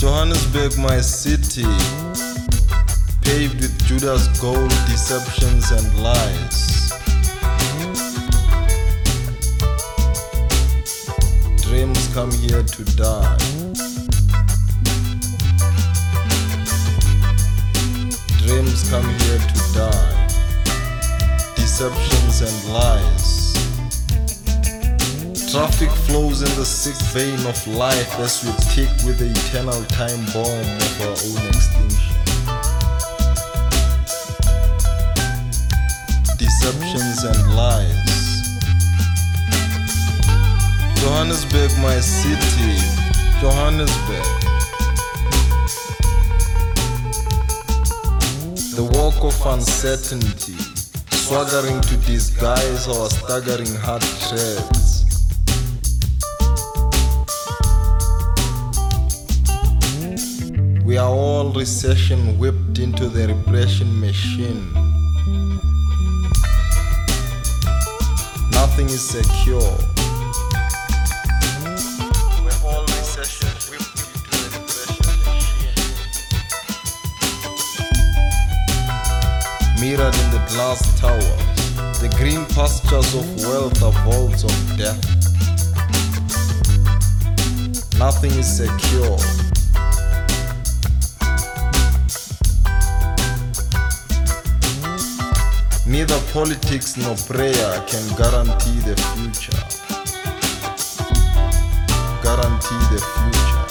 Johannesburg, my city, paved with Judas gold, deceptions and lies. Dreams come here to die. Dreams come here to die. Deceptions and lies. Traffic flows in the sick vein of life as we tick with the eternal time bomb of our own extinction. Deceptions and lies. Johannesburg, my city, Johannesburg. The walk of uncertainty, swaggering to disguise our staggering hard treads. We are all recession whipped into the repression machine. Nothing is secure. We're all recession whipped into the repression machine. Mirrored in the glass towers, the green pastures of wealth are vaults of death. Nothing is secure. Neither politics nor prayer can guarantee the future. Guarantee the future.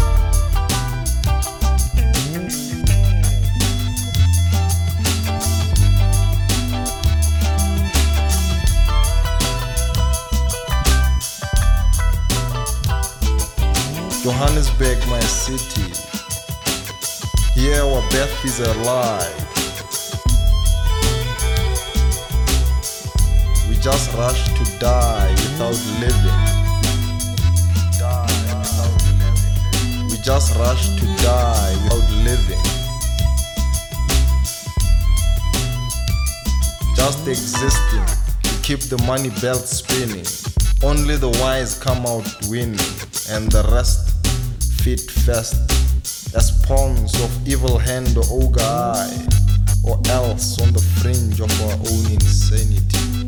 Johannesburg, my city. Here our birth is a lie. We just rush to die without living. We just rush to die without living. Just existing to keep the money belt spinning. Only the wise come out winning, and the rest fit fast as pawns of evil hand or ogre eye, or else on the fringe of our own insanity.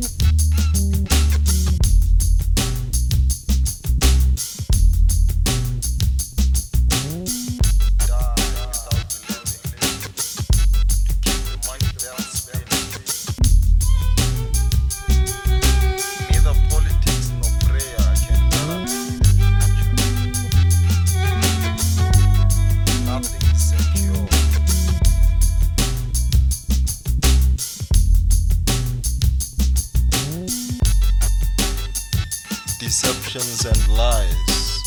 Deceptions and lies.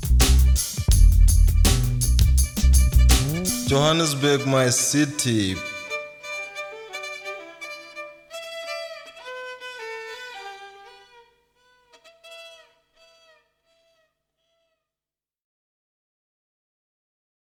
Johannesburg, my city,